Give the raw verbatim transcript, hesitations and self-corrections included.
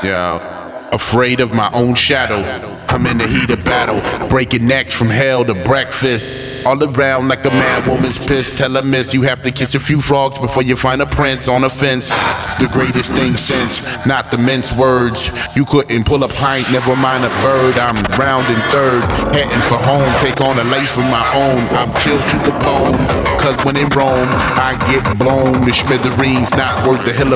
Yeah. Afraid of my own shadow. I'm in the heat of battle, breaking necks from hell to breakfast. All around like a mad woman's pissed. Tell her miss, you have to kiss a few frogs before you find a prince on a fence. The greatest thing since, not the mince words. You couldn't pull a pint, never mind a bird. I'm round in third, heading for home. Take on a life of my own. I'm chilled to the bone, cause when in Rome, I get blown to smithereens. Not worth the hill of